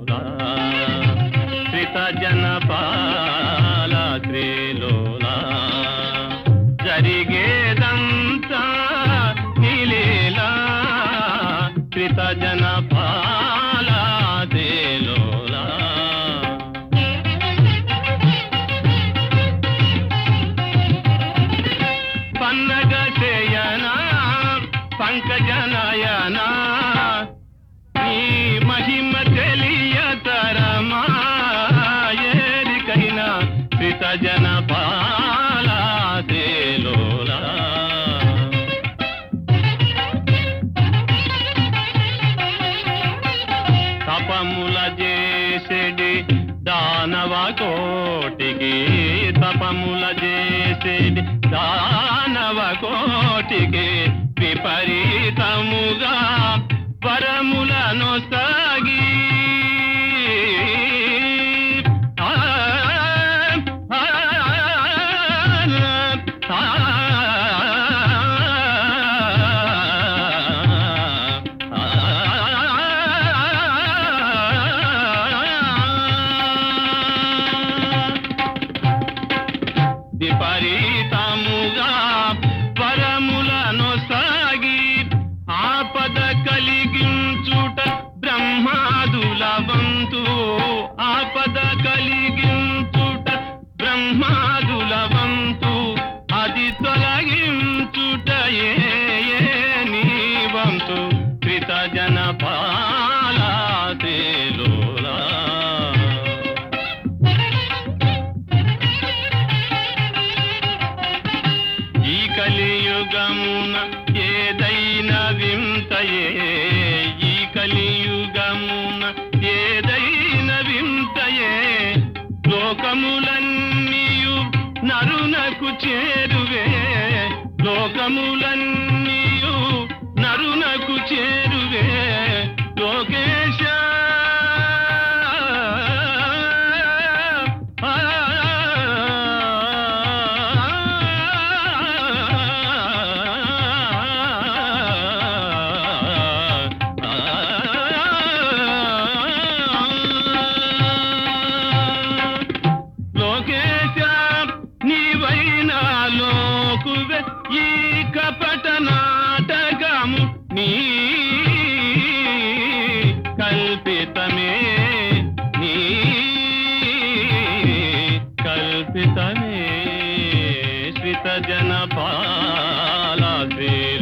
శ్రీలోలా శ్రిత జనపాల శ్రీలోలా జరిగేదంతా నీలీలా శ్రిత జనపాల శ్రీలోలా పన్నగ చేయనా పంకజనయనా నీ మహిమ తెలియతరమా ఏరికైనా శ్రిత జనపాల శ్రీలోలా తపముల చేసేడి దానవ కోటికి తపముల చేసేడి దానవ కోటికి విపరీతముగా వరములను సాగి విపరీతముగా వరములను సాగి ఆపద కలిగించుట బ్రహ్మాదుల వంతు ఆపద కలిగించుట బ్రహ్మాదుల వంతు అది తొలగించుట ఏ నీ వంతు శ్రిత జనపాల శ్రీలోలా ఈ కలియుగమున ఏదైనా వింతయే ఈ కలియుగమున ఏదైనా వింతయే లోకములన్నీయు నరునకు చేరువే లోకములన్నీయు నరునకు చేరువే లోకేశ లోకువే ఈ కపట నాటకము నీ కల్పితమే నీ కల్పితమే శ్రిత జనపాల శ్రీ